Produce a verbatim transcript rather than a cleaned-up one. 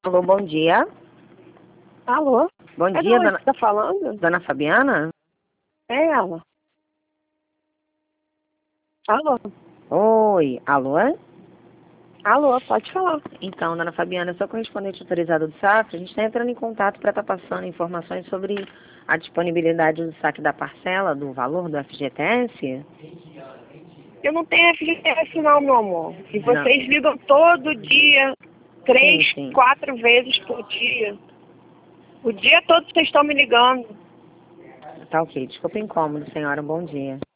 Alô, bom dia. Alô? Bom É dia, da onde dona, você tá falando? dona Fabiana? É ela. Alô? Oi, alô? Alô, pode falar. Então, dona Fabiana, eu sou correspondente autorizada do Safra. A gente está entrando em contato para estar passando informações sobre a disponibilidade do saque da parcela, do valor do F G T S. Eu não tenho F G T S não, meu amor. E Não. vocês ligam todo dia, três, Sim, sim. quatro vezes por dia. O dia todo vocês estão me ligando. Tá ok. Desculpa o incômodo, senhora. Um bom dia.